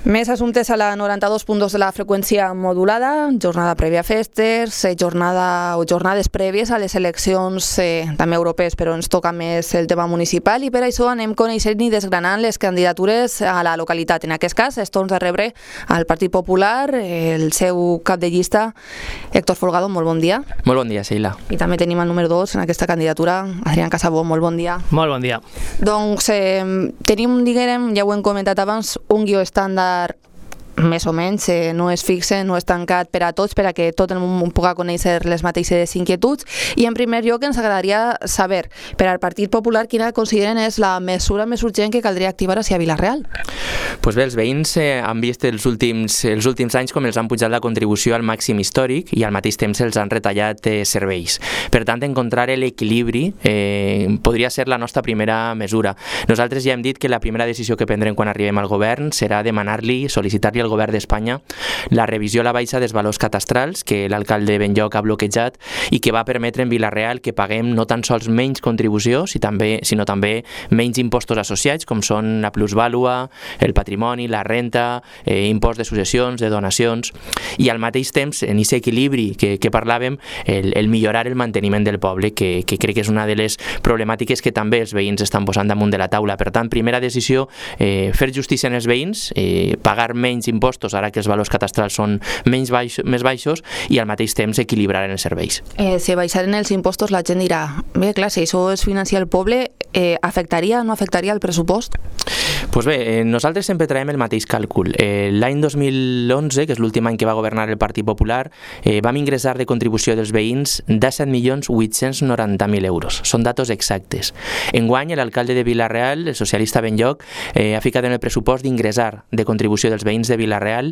Més assumptes a la 92.2 de la freqüència modulada, jornada prèvia a festes, jornades prèvies a les eleccions també europees, però ens toca més el tema municipal i per això anem coneixent i desgranant les candidatures a la localitat. En aquest cas, es torna a rebre al Partit Popular el seu cap de llista, Héctor Folgado, molt bon dia. Molt bon dia, Sheila. I també tenim el número 2 en aquesta candidatura, Adrián Casabó, molt bon dia. Molt bon dia. Doncs tenim, diguem, ja ho hem comentat abans, un guió estàndard més o menys, no és fixe, no és tancat per a tots, per a que tot el món pugui conèixer les mateixes inquietuds. I en primer lloc ens agradaria saber, per al Partit Popular, quina consideren és la mesura més urgent que caldria activar a Vila-real. Pues bé, els veïns han vist els últims anys com els han pujat la contribució al màxim històric i al mateix temps els han retallat serveis. Per tant, encontrar l'equilibri podria ser la nostra primera mesura. Nosaltres ja hem dit que la primera decisió que prendrem quan arribem al govern serà sol·licitar-li al govern d'Espanya la revisió a la baixa dels valors catastrals que l'alcalde Benlloc ha bloquejat i que va permetre en Vila-real que paguem no tan sols menys contribució, sinó també menys impostos associats, com són la plusvàlua, el patrimoni, la renta, impost de successions, de donacions, i al mateix temps, en aquest equilibri que parlàvem, el millorar el manteniment del poble, que crec que és una de les problemàtiques que també els veïns estan posant damunt de la taula. Per tant, primera decisió, fer justícia en els veïns, pagar menys impostos ara que els valors catastrals són més baixos i al mateix temps equilibrar en els serveis. Si baixaren els impostos la gent dirà, bé, clar, si això es financia el poble, afectaria o no afectaria el pressupost? Pues bé, nosaltres sempre traiem el mateix càlcul. L'any 2011, que és l'últim any que va governar el Partit Popular, vam ingressar de contribució dels veïns 17.890.000 euros. Són datos exactes. Enguany, l'alcalde de Vila-real, el socialista Benlloc, ha ficat en el pressupost d'ingressar de contribució dels veïns de Vila-real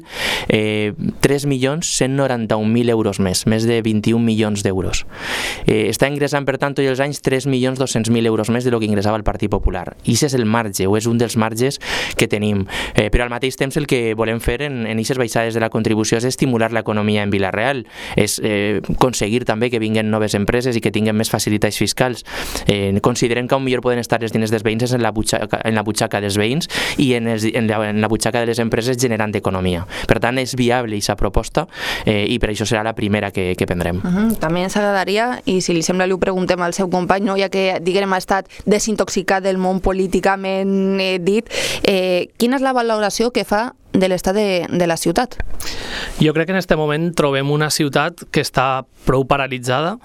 3.191.000 euros més de 21 milions d'euros. Està ingressant, per tant, tots els anys 3.200.000 euros més de lo que ingressava el Partit Popular. I aquest és el marge, o és un dels marges que tenim. Però al mateix temps el que volem fer en aquestes baixades de la contribució és estimular l'economia en Vila-real, és aconseguir també que vinguen noves empreses i que tinguin més facilitats fiscals. Considerem que on millor poden estar els diners dels veïns és en la butxaca dels veïns i en la butxaca de les empreses generant economia. Per tant, és viable aquesta proposta i per això serà la primera que prendrem. També ens agradaria, i si li sembla li ho preguntem al seu company, ja que diguem ha estat desintoxicat del món políticament dit, quina és la valoració que fa de l'estat de la ciutat? Jo crec que en aquest moment trobem una ciutat que està prou paralitzada.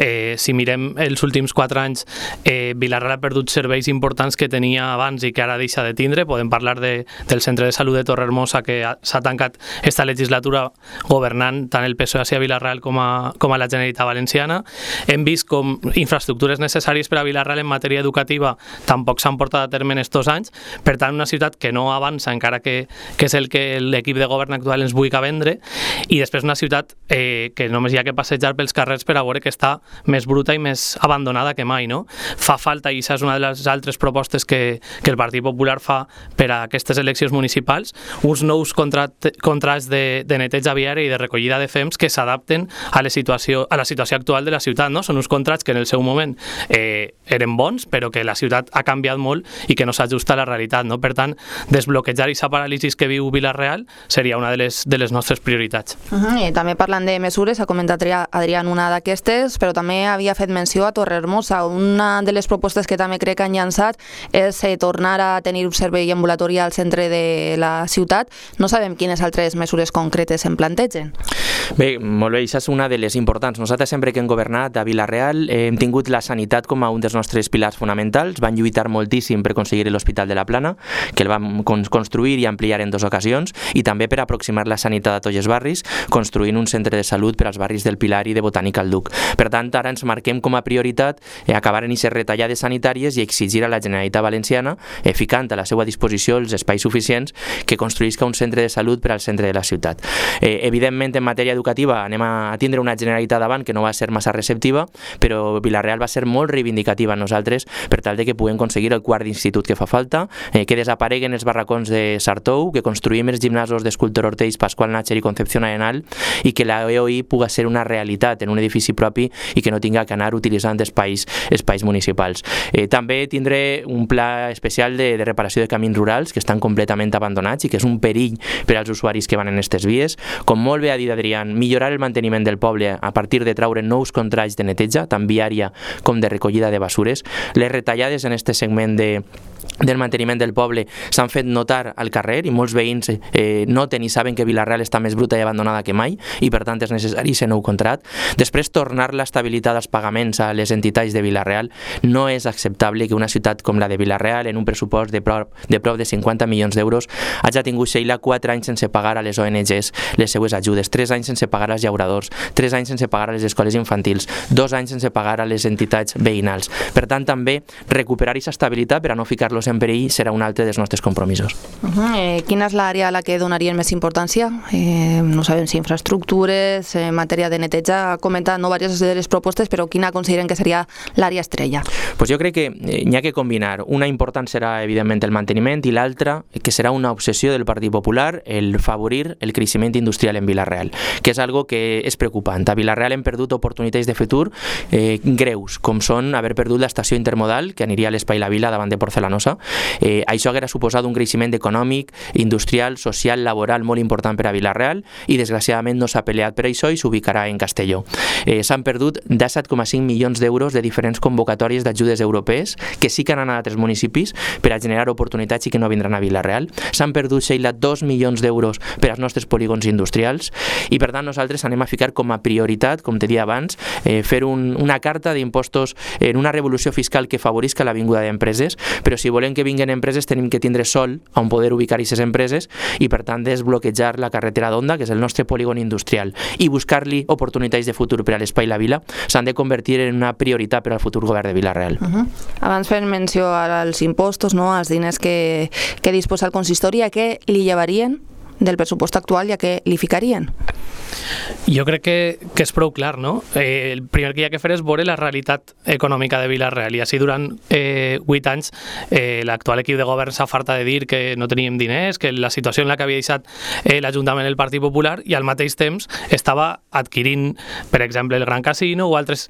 Si mirem els últims 4 anys, Vila-real ha perdut serveis importants que tenia abans i que ara deixa de tindre. Podem parlar del centre de salut de Torrehermosa, que s'ha tancat esta legislatura governant tant el PSOE a Vila-real com a la Generalitat Valenciana. Hem vist com infraestructures necessàries per a Vila-real en matèria educativa tampoc s'han portat a terme en estos anys. Per tant, una ciutat que no avança, encara que és el que l'equip de govern actual ens vulgui vendre, i després una ciutat que només hi ha que passejar pels carrers per a veure que està més bruta i més abandonada que mai, no? Fa falta, i això és una de les altres propostes que el Partit Popular fa per a aquestes eleccions municipals, uns nous contrats de neteja viària i de recollida de fems que s'adapten a la situació actual de la ciutat, no? Són uns contrats que en el seu moment eren bons, però que la ciutat ha canviat molt i que no s'ajusta a la realitat, no? Per tant, desbloquejar aquesta paràlisi que viu Vila-real seria una de les nostres prioritats. També parlant de mesures, ha comentat Adrián una d'aquestes, però també havia fet menció a Torrehermosa. Una de les propostes que també crec que han llançat és tornar a tenir un servei ambulatori al centre de la ciutat. No sabem quines altres mesures concretes en plantegen. Bé, molt bé, això és una de les importants. Nosaltres sempre que hem governat a Vila-real hem tingut la sanitat com a un dels nostres pilars fonamentals. Van lluitar moltíssim per aconseguir l'Hospital de la Plana, que el vam construir i ampliar en 2 ocasions, i també per aproximar la sanitat a tots els barris, construint un centre de salut per als barris del Pilar i de Botànica al Duc. Per tant, ara ens marquem com a prioritat acabar en aquestes retallades sanitàries i exigir a la Generalitat Valenciana, ficant a la seva disposició els espais suficients, que construïsca un centre de salut per al centre de la ciutat. Evidentment, en matèria educativa anem a tindre una Generalitat davant que no va ser massa receptiva, però Vila-real va ser molt reivindicativa a nosaltres per tal de que puguem aconseguir el quart d'institut que fa falta, que desapareguen els barracons de Sartou, que construïm construïm els gimnasos d'Escultor Ortells, Pasqual Nácher i Concepción Arenal i que la EOI puga ser una realitat en un edifici propi i que no tinga que anar utilitzant espais municipals. També tindré un pla especial de reparació de camins rurals que estan completament abandonats i que és un perill per als usuaris que van en aquestes vies. Com molt bé ha dit Adrián, millorar el manteniment del poble a partir de traure nous contrats de neteja, tant viària com de recollida de basures. Les retallades en aquest segment del manteniment del poble s'han fet notar al carrer i molts veïns noten i saben que Vila-real està més bruta i abandonada que mai i per tant és necessari aquest nou contrat. Després, tornar l'estabilitat als pagaments a les entitats de Vila-real. No és acceptable que una ciutat com la de Vila-real, en un pressupost de prop de 50 milions d'euros, hagi tingut, Sheila, 4 anys sense pagar a les ONGs les seues ajudes, 3 anys sense pagar als llauradors, 3 anys sense pagar a les escoles infantils, 2 anys sense pagar a les entitats veïnals. Per tant, també recuperar aquesta estabilitat per a no ficar-los en perill serà un altre dels nostres compromisos. Quina és l'àrea a la que donarien més importància? No sabem si infraestructures, en matèria de neteja, ha comentat diverses de les propostes, però quina consideren que seria l'àrea estrella? Pues jo crec que n'hi ha que combinar. Una important serà, evidentment, el manteniment i l'altra, que serà una obsessió del Partit Popular, el favorir el creixement industrial en Vila-real, que és algo que és preocupant. A Vila-real hem perdut oportunitats de futur greus, com són haver perdut l'estació intermodal, que aniria a l'Espai La Vila davant de Porcelanosa. Això hauria suposat un creixement econòmic, industrial, social, laboral molt important per a Vila-real i desgraciadament no s'ha peleat per això i s'ubicarà en Castelló. S'han perdut 17,5 milions d'euros de diferents convocatòries d'ajudes europees que sí que han anat a altres municipis per a generar oportunitats i que no vindran a Vila-real. S'han perdut, Sheila, 2 milions d'euros per als nostres polígons industrials i per tant nosaltres anem a ficar com a prioritat, com te dia abans, fer una carta d'impostos en una revolució fiscal que favorisca la vinguda d'empreses, però si volem que vinguen empreses tenim que tindre sol on poder ubicar aquestes empreses i per tant desbloquejar la carretera d'Onda, que és el nostre polígon industrial, i buscar-li oportunitats de futur per a l'Espai La Vila s'han de convertir en una prioritat per al futur govern de Vila-real. Abans fem menció als impostos, als diners que disposa el consistori, a què li llevarien del pressupost actual i a què li ficarien? Jo crec que és prou clar, no? El primer que hi ha que fer és veure la realitat econòmica de Vila-real i així durant 8 anys l'actual equip de govern s'ha fartat de dir que no teníem diners, que la situació en la que havia deixat l'Ajuntament el Partit Popular i al mateix temps estava adquirint, per exemple, el Gran Casino o altres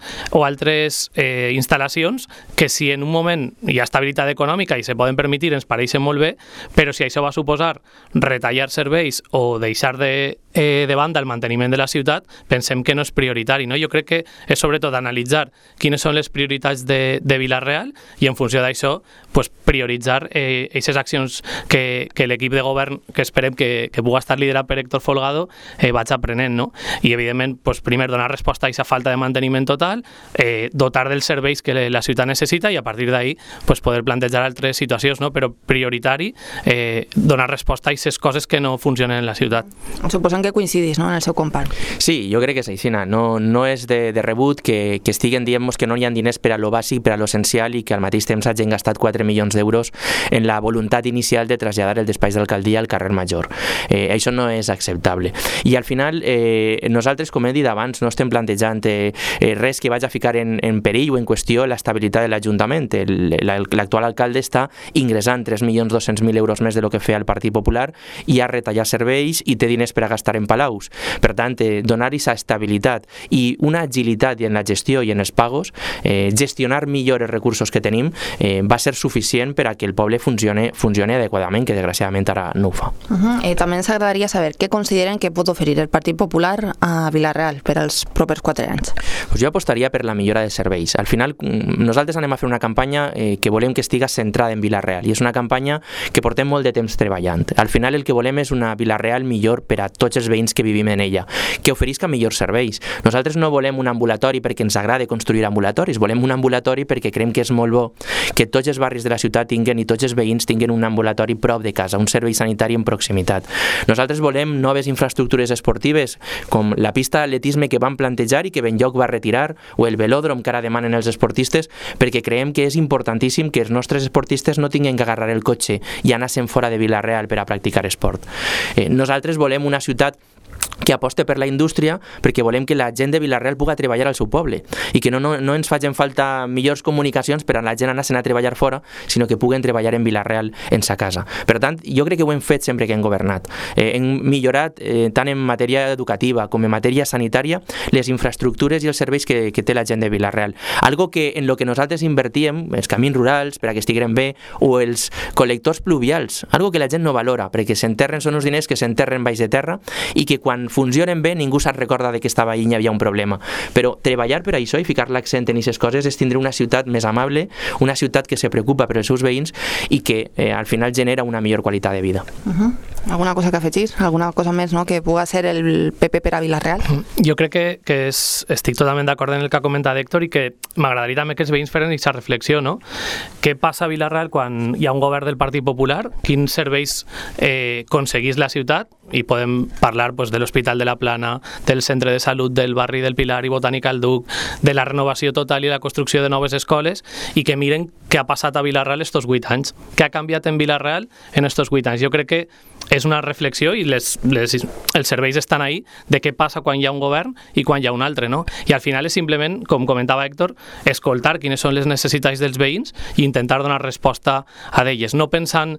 instal·lacions que si en un moment hi ha estabilitat econòmica i se poden permetir ens pareixen molt bé, però si això va suposar retallar serveis o deixar de banda el manteniment de la ciutat, pensem que no és prioritari, no? Jo crec que és sobretot analitzar quines són les prioritats de Vila-real i en funció d'això prioritzar aquestes accions que l'equip de govern, que esperem que pugui estar liderat per Héctor Folgado, vaig aprenent, no? I evidentment, primer donar resposta a aquesta falta de manteniment total, dotar dels serveis que la ciutat necessita i a partir d'ahí poder plantejar altres situacions, no? Però prioritari donar resposta a aquestes coses que no funcionen en la ciutat. Suposem que coincidís, no?, en el seu company. Sí, jo crec que és així. No és de rebut que estiguen dient-nos que no hi ha diners per a lo bàsic, per a lo essencial i que al mateix temps hagin gastat 4 milions d'euros en la voluntat inicial de traslladar el despatx d'alcaldia al carrer Major. Això no és acceptable. I al final, nosaltres, com he dit abans, no estem plantejant res que vagi a ficar en perill o en qüestió l'estabilitat de l'Ajuntament. L'actual alcalde està ingressant 3.200.000 euros més de lo que feia el Partit Popular i ha retallat serveis i té diners per a gastar en palaus. Per tant, donar aquesta estabilitat i una agilitat en la gestió i en els pagos, gestionar millor els recursos que tenim, va ser suficient per a que el poble funcioni adequadament, que desgraciadament ara no ho fa. També ens agradaria saber què consideren que pot oferir el Partit Popular a Vila-real per als propers 4 anys. Jo apostaria per la millora de serveis. Al final, nosaltres anem a fer una campanya que volem que estiga centrada en Vila-real i és una campanya que portem molt de temps treballant. Al final el que volem és una Vila-real millor per a tots els veïns que vivim en ella, que oferisca millors serveis. Nosaltres no volem un ambulatori perquè ens agrada construir ambulatoris, volem un ambulatori perquè creiem que és molt bo que tots els barris de la ciutat tinguen i tots els veïns tinguen un ambulatori prop de casa, un servei sanitari en proximitat. Nosaltres volem noves infraestructures esportives com la pista d'atletisme que vam plantejar i que Benlloc va retirar o el velòdrom que ara demanen els esportistes perquè creiem que és importantíssim que els nostres esportistes no tinguin que agarrar el cotxe i anar-se'n fora de Vila-real per a practicar esport. Nosaltres volem una ciutat que aposta per la indústria perquè volem que la gent de Vila-real pugui treballar al seu poble i que no ens facin falta millors comunicacions per a la gent anar-se'n a treballar fora, sinó que puguen treballar en Vila-real en sa casa. Per tant, jo crec que ho hem fet sempre que hem governat. Hem millorat tant en matèria educativa com en matèria sanitària les infraestructures i els serveis que té la gent de Vila-real. Algo que en lo que nosaltres invertíem, els camins rurals per a que estiguin bé o els col·lectors pluvials, algo que la gent no valora, perquè s'enterren, són uns diners que s'enterren baix de terra i que quan funcionen bé ningú se'n recorda de que estava allà i hi havia un problema. Però treballar per això i ficar l'accent en aquestes coses és tindre una ciutat més amable, una ciutat que se preocupa per els seus veïns i que al final genera una millor qualitat de vida. Alguna cosa que afegir? Alguna cosa més, no?, que pugui ser el PP per a Vila-real? Jo crec que estic totalment d'acord en el que ha comentat Héctor i que m'agradaria també que els veïns feren aquesta reflexió, no? Què passa a Vila-real quan hi ha un govern del Partit Popular? Quins serveis aconseguís la ciutat? I podem parlar de l'Hospital de la Plana, del centre de salut del barri del Pilar i Botànica al Duc, de la renovació total i la construcció de noves escoles, i que miren què ha passat a Vila-real estos 8 anys, què ha canviat en Vila-real en estos 8 anys. Jo crec que és una reflexió i els serveis estan ahí de què passa quan hi ha un govern i quan hi ha un altre, no? I al final és simplement, com comentava Héctor, escoltar quines són les necessitats dels veïns i intentar donar resposta a d'elles, no pensant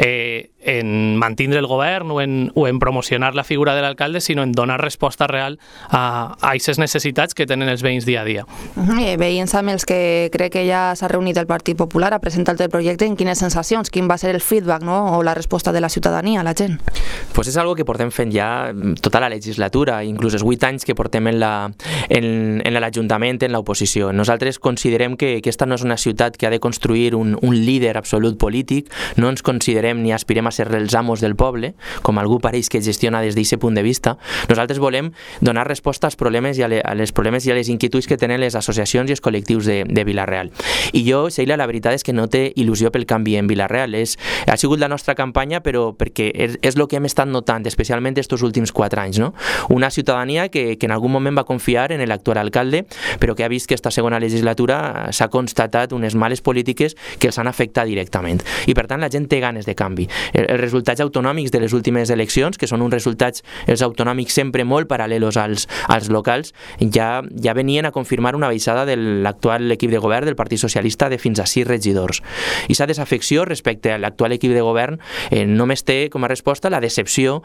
en mantenir el govern o en promocionar la figura de l'alcalde, sinó en donar resposta real a aquestes necessitats que tenen els veïns dia a dia. Veïns amb els que crec que ja s'ha reunit el Partit Popular a presentar el projecte, en quines sensacions, quin va ser el feedback, no?, o la resposta de la ciutadania, a la gent? Pues és algo que portem fent ja tota la legislatura, inclús els 8 anys que portem en l'Ajuntament, en l'oposició. Nosaltres considerem que aquesta no és una ciutat que ha de construir un líder absolut polític, no ens considerem ni aspirem a ser els amos del poble, com algú pareix que gestiona des d'aquest punt de vista. Nosaltres volem donar resposta als problemes i a les problemes i a les inquietuds que tenen les associacions i els col·lectius de Vila-real. I jo, Sheila, la veritat és que no té il·lusió pel canvi en Vila-real. Ha sigut la nostra campanya, però perquè és el que hem estat notant, especialment estos últims 4 anys, no? Una ciutadania que en algun moment va confiar en l'actual alcalde, però que ha vist que esta segona legislatura s'ha constatat unes males polítiques que els han afectat directament. I per tant la gent té ganes de canvi. Els resultats autonòmics de les últimes eleccions, que són uns resultats, els autonòmics, sempre molt paral·lelos als locals, ja venien a confirmar una baixada de l'actual equip de govern del Partit Socialista de fins a 6 regidors. I aquesta desafecció respecte a l'actual equip de govern només té com a resposta la decepció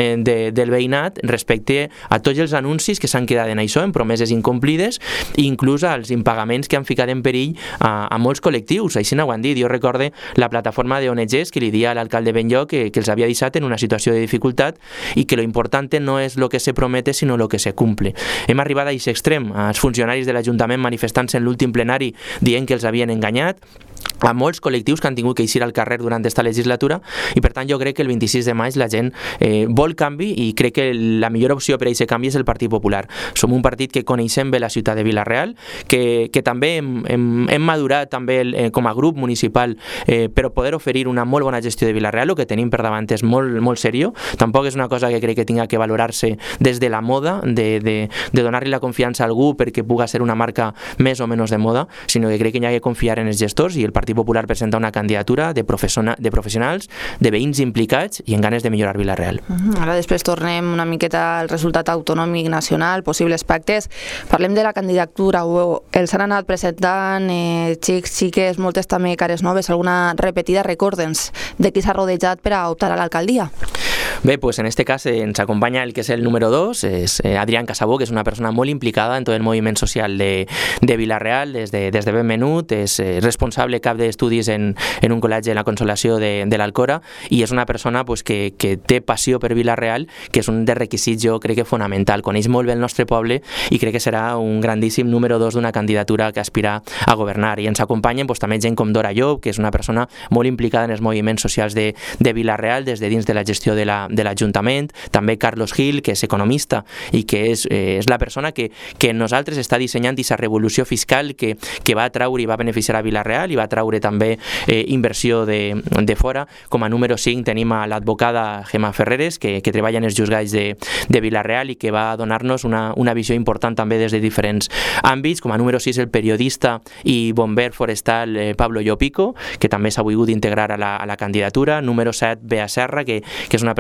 del veïnat respecte a tots els anuncis que s'han quedat en això, en promeses incomplides, i inclús als impagaments que han ficat en perill a molts col·lectius. Així no ho han dit. Jo recorde la plataforma d'ONGs que li dia a l'alcalde Benlloc que els havia deixat en una situació de dificultat i que lo importante no és lo que se promete, sinó lo que se cumple. Hem arribat a aquest extrem, als funcionaris de l'Ajuntament manifestant-se en l'últim plenari dient que els havien enganyat, a molts col·lectius que han tingut que eixir al carrer durant aquesta legislatura, i per tant jo crec que el 26 de maig la gent vol canvi i crec que la millor opció per a aquest canvi és el Partit Popular. Som un partit que coneixem bé la ciutat de Vila-real, que també hem madurat també com a grup municipal per poder oferir una molt bona gestió de Vila-real. El que tenim per davant és molt seriós, tampoc és una cosa que crec que tinga que valorar-se des de la moda, de donar-li la confiança a algú perquè puga ser una marca més o menys de moda, sinó que crec que hi ha que confiar en els gestors, i el Partit Popular presenta una candidatura de professionals, de veïns implicats i en ganes de millorar Vila-real. Ara després tornem una miqueta al resultat autonòmic nacional, possibles pactes. Parlem de la candidatura. Els han anat presentant xics, xiques, moltes també cares noves, alguna repetida. Recorda'ns de qui s'ha rodejat per a optar a l'alcaldia. Bé, pues en este cas ens acompanya el que és el número 2, és Adrián Casabó, que és una persona molt implicada en tot el moviment social de Vila-real des de ben menut, és responsable cap d'estudis en un col·legi de la Consolació de l'Alcora, i és una persona pues, que té passió per Vila-real, que és un dels requisits, jo crec que fonamental. Coneix molt bé el nostre poble i crec que serà un grandíssim número 2 d'una candidatura que aspira a governar. I ens acompanyen pues, també gent com Dora Llop, que és una persona molt implicada en els moviments socials de Vila-real des de dins de la gestió de l'Ajuntament, també Carlos Gil, que és economista i que és la persona que nosaltres està dissenyant aquesta revolució fiscal que va atraure i va beneficiar a Vila-real i va atraure també inversió de fora. Com a número 5 tenim a l'advocada Gemma Ferreres, que treballa en els juzgats de Vila-real i que va donar-nos una visió important també des de diferents àmbits. Com a número 6 el periodista i bomber forestal Pablo Llopico, que també s'ha volgut integrar a la candidatura. Número 7 Bea Serra, que és una persona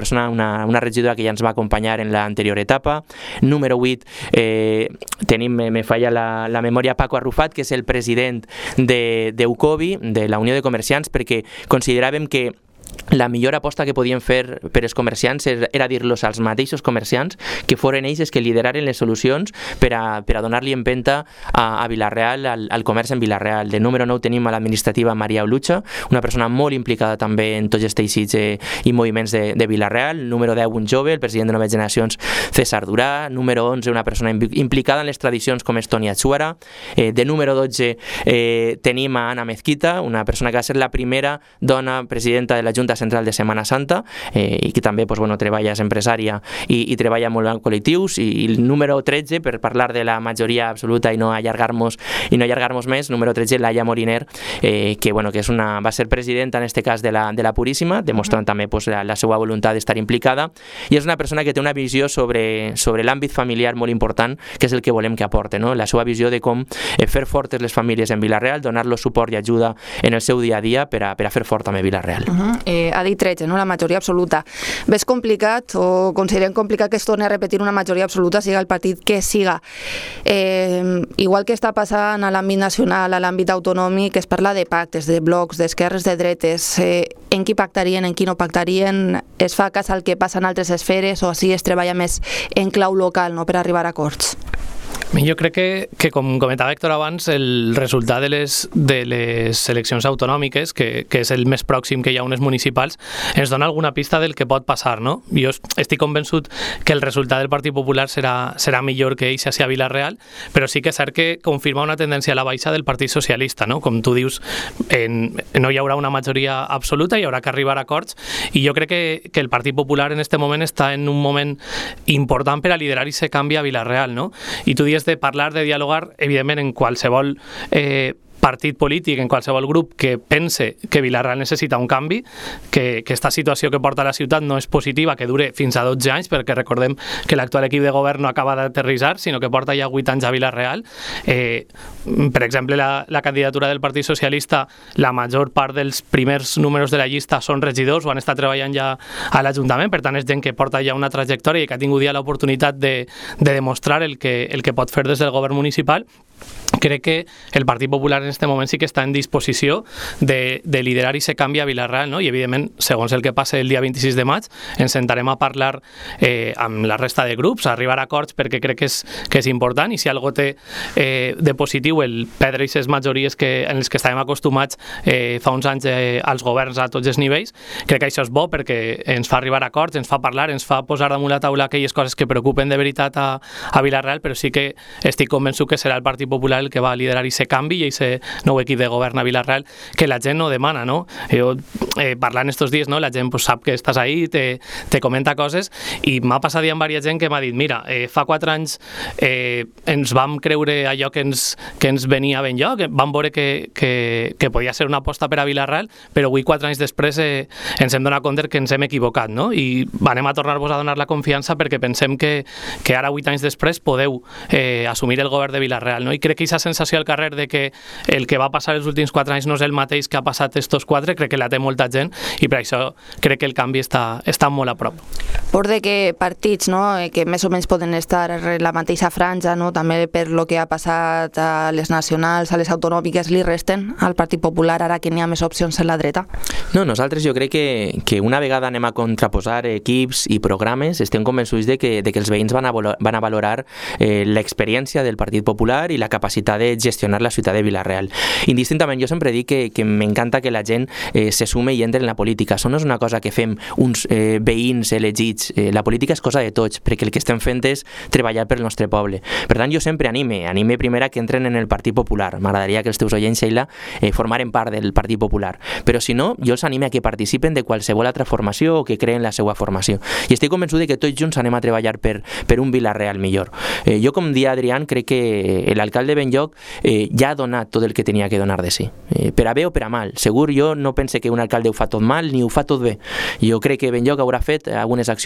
una regidora que ja ens va acompanyar en l'anterior etapa. Número 8, tenim, me falla la memòria, Paco Arrufat, que és el president d'Ucovi, de la Unió de Comerciants, perquè consideràvem que la millor aposta que podien fer per als comerciants era dir-los als mateixos comerciants que foren ells els que lideraren les solucions per a donar-li empenta a Vila-real, al comerç en Vila-real. De número 9 tenim a l'administrativa Maria Olucha, una persona molt implicada també en tots els teixits i moviments de Vila-real. Número 10, un jove, el president de Noves Generacions, César Durà. Número 11, una persona implicada en les tradicions com és Toni Atsuara. De número 12 tenim a Ana Mezquita, una persona que va ser la primera dona presidenta de la Junta Central de Setmana Santa i que també treballa, és empresària i treballa molt en col·lectius. I el número 13, per parlar de la majoria absoluta i no allargar-nos més, número 13, Laia Moriner, que va ser presidenta en aquest cas de la Puríssima, demostrant també la seva voluntat d'estar implicada, i és una persona que té una visió sobre l'àmbit familiar molt important, que és el que volem que aporte, no? La seva visió de com fer fortes les famílies en Vila-real, donar-los suport i ajuda en el seu dia a dia per a fer fort també Vila-real. Ha dit 13, no? La majoria absoluta. Ves complicat o considerem complicat que es torni a repetir una majoria absoluta, siga el partit que siga. Igual que està passant a l'àmbit nacional, a l'àmbit autonòmic, es parla de pactes, de blocs, d'esquerres, de dretes. En qui pactarien, en qui no pactarien? Es fa cas al que passa en altres esferes o així es treballa més en clau local, no, per arribar a acords? Jo crec que com comentava Héctor abans, el resultat de les eleccions autonòmiques, que és el més pròxim que hi ha unes municipals, ens dona alguna pista del que pot passar, no? Jo estic convençut que el resultat del Partit Popular serà millor que ells hacia Vila-real, però sí que és cert que confirma una tendència a la baixa del Partit Socialista, no? Com tu dius, no hi haurà una majoria absoluta, hi haurà que arribar a acords, i jo crec que el Partit Popular en aquest moment està en un moment important per a liderar i se canvi a Vila-real, no? I tu dius de parlar, de dialogar, evidentment en qualsevol partit polític, en qualsevol grup que pense que Vila-real necessita un canvi, que aquesta situació que porta a la ciutat no és positiva, que dure fins a 12 anys, perquè recordem que l'actual equip de govern no acaba d'aterrissar, sinó que porta ja 8 anys a Vila-real. Per exemple, la candidatura del Partit Socialista, la major part dels primers números de la llista són regidors o han estat treballant ja a l'Ajuntament, per tant és gent que porta ja una trajectòria i que ha tingut ja l'oportunitat de demostrar el que pot fer des del govern municipal. Crec que el Partit Popular en aquest moment sí que està en disposició de liderar i se canvi a Vila-real, no? I evidentment, segons el que passe el dia 26 de maig, ens sentarem a parlar amb la resta de grups, a arribar a acords, perquè crec que és important, i si algo té de positiu el perdre aquestes majories en les que estàvem acostumats fa uns anys als governs a tots els nivells, crec que això és bo perquè ens fa arribar a acords, ens fa parlar, ens fa posar damunt la taula aquelles coses que preocupen de veritat a Vila-real, però sí que estic convençut que serà el Partit Popular el que va liderar aquest canvi i aquest nou equip de govern a Vila-real, que la gent no demana, no? Parlant estos dies, no? La gent sap que estàs ahí, te comenta coses, i m'ha passat ja amb diversa gent que m'ha dit, mira, fa 4 anys ens vam creure allò que ens venia ben lloc, vam veure que podia ser una aposta per a Vila-real, però avui 4 anys després ens hem donat compte que ens hem equivocat, no? I anem a tornar-vos a donar la confiança perquè pensem que ara 8 anys després podeu assumir el govern de Vila-real, no? I crec que aquesta sensació al carrer de que el que va passar els últims 4 anys no és el mateix que ha passat estos 4, crec que la té molta gent, i per això crec que el canvi està molt a prop. Por de que partits, no, que més o menys poden estar en la mateixa franja, no, també per lo que ha passat a les nacionals, a les autonòmiques, li resten al Partit Popular ara que n'hi ha més opcions en la dreta? No, nosaltres jo crec que una vegada anem a contraposar equips i programes, estem convençuts de que els veïns van a valorar l'experiència del Partit Popular i la capacitat de gestionar la ciutat de Vila-real. Indistintament, jo sempre dic que m'encanta que la gent se sume i entre en la política. Això no és una cosa que fem uns veïns elegits. La política és cosa de tots, perquè el que estem fent és treballar pel nostre poble. Per tant, jo sempre anime primer que entren en el Partit Popular. M'agradaria que els teus oients, Sheila, formaren part del Partit Popular. Però si no, jo els anime a que participen de qualsevol altra formació o que creen la seva formació. I estic convençut que tots junts anem a treballar per un Vila-real millor. Jo, com dia Adrián, crec que l'alcalde Benlloc ja ha donat tot el que tenia que donar de si. Per a bé o per a mal. Segur, jo no pense que un alcalde ho fa tot mal ni ho fa tot bé. Jo crec que Benlloc haurà fet algunes accions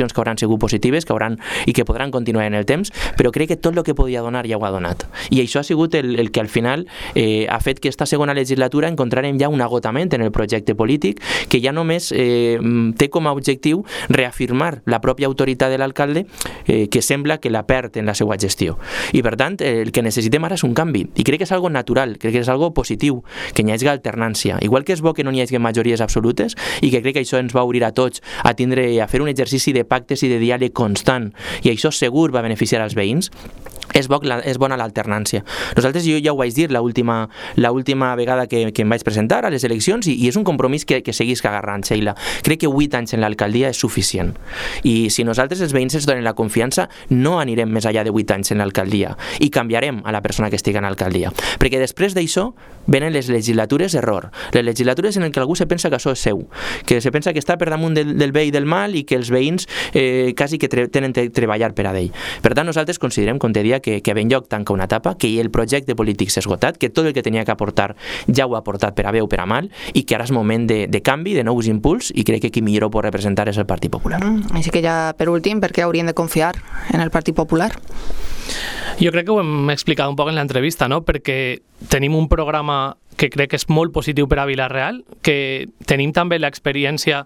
eleccions que hauran sigut positives, i que podran continuar en el temps, però crec que tot el que podia donar ja ho ha donat. I això ha sigut el que al final ha fet que esta segona legislatura encontrarem ja un agotament en el projecte polític que ja només té com a objectiu reafirmar la pròpia autoritat de l'alcalde que sembla que la perd en la seva gestió. I per tant, el que necessitem ara és un canvi. I crec que és algo natural, crec que és algo positiu, que hi hagi alternància. Igual que és bo que no hi hagi majories absolutes i que crec que això ens va obrir a tots a fer un exercici de pactes i de diàleg constant, i això segur va beneficiar als veïns, és bona l'alternància. Nosaltres, jo ja ho vaig dir l'última vegada que em vaig presentar a les eleccions, i és un compromís que seguís agarrant, Sheila. Crec que 8 anys en l'alcaldia és suficient. I si nosaltres els veïns ens donen la confiança, no anirem més enllà de 8 anys en l'alcaldia i canviarem a la persona que estigui en l'alcaldia. Perquè després d'això venen les legislatures error. Les legislatures en què algú se pensa que això és seu, que se pensa que està per damunt del bé i del mal i que els veïns quasi que tenen de treballar per a ell. Per tant, nosaltres considerem, com te dia, que ben lloc tanca una etapa, que el projecte polític s'ha esgotat, que tot el que tenia que aportar ja ho ha aportat per a bé o per a mal, i que ara és moment de canvi, de nous impuls, i crec que qui millor ho pot representar és el Partit Popular. Així que ja, per últim, per què haurien de confiar en el Partit Popular? Jo crec que ho hem explicat un poc en l'entrevista, no? Perquè tenim un programa que crec que és molt positiu per a Vila-real, que tenim també l'experiència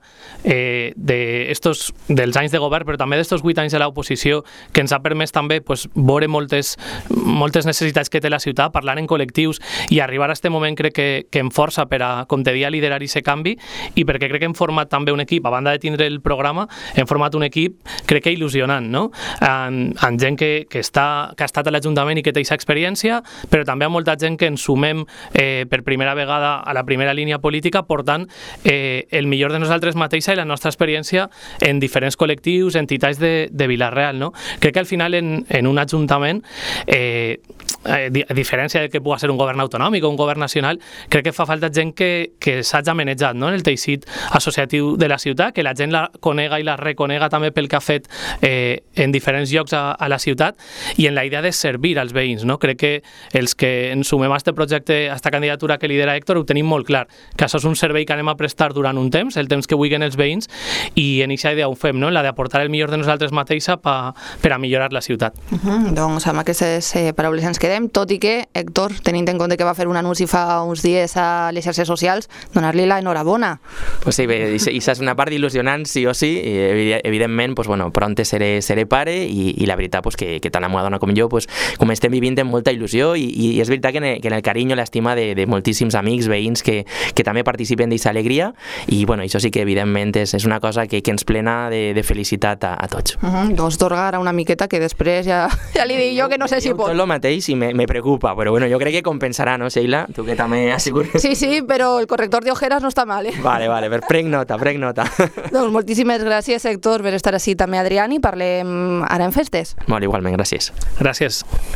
dels anys de govern, però també d'estos 8 anys de l'oposició, que ens ha permès també veure moltes necessitats que té la ciutat, parlar en col·lectius i arribar a aquest moment crec que em força per a, com te dia, liderar aquest canvi, i perquè crec que hem format també un equip, a banda de tindre el programa, hem format un equip, crec que il·lusionant, no? Amb gent que ha estat a l'Ajuntament i que té aquesta experiència, però també amb molta gent que ens sumem per primera vegada a la primera línia política, portant el millor de nosaltres mateixa i la nostra experiència en diferents col·lectius, entitats de Vila-real, no? Crec que al final en un ajuntament, a diferència del que pugui ser un govern autonòmic o un govern nacional, crec que fa falta gent que s'hagi manejat, no? En el teixit associatiu de la ciutat, que la gent la conega i la reconega també pel que ha fet en diferents llocs a la ciutat, i en la idea de servir als veïns, no? Crec que els que ens sumem a aquest projecte, a aquesta candidatura que lidera Héctor, ho tenim molt clar, que això és un servei que anem a prestar durant un temps, el temps que vulguin els veïns, i en aquesta idea ho fem, no? La d'aportar el millor de nosaltres mateixa per a millorar la ciutat. Doncs amb aquestes paraules ens quedem, tot i que, Héctor, tenint en compte que va fer un anunci fa uns dies a les xarxes socials, donar-li la enhorabona. Pues sí, bé, i és una part il·lusionant, sí o sí, i evidentment, pronte seré pare, i la veritat que tant la meva dona com jo com estem vivint amb molta il·lusió, i és veritat que en el carinyo i l'estima de moltíssims amics, veïns que també participen d'aquesta alegria, i això sí que evidentment és una cosa que ens plena de felicitat a tots. Doncs torgar una miqueta, que després ja li dic jo que no sé si pot. Tot el mateix i me preocupa, però jo crec que compensarà, no, Sheila? Tu que també has sigut... Sí, però el corrector d'ojeres no està mal, Vale, prenc nota. Doncs moltíssimes gràcies, Héctor, per estar així també, Adrián, i parlem ara en festes. Molt igualment, gràcies. Gràcies.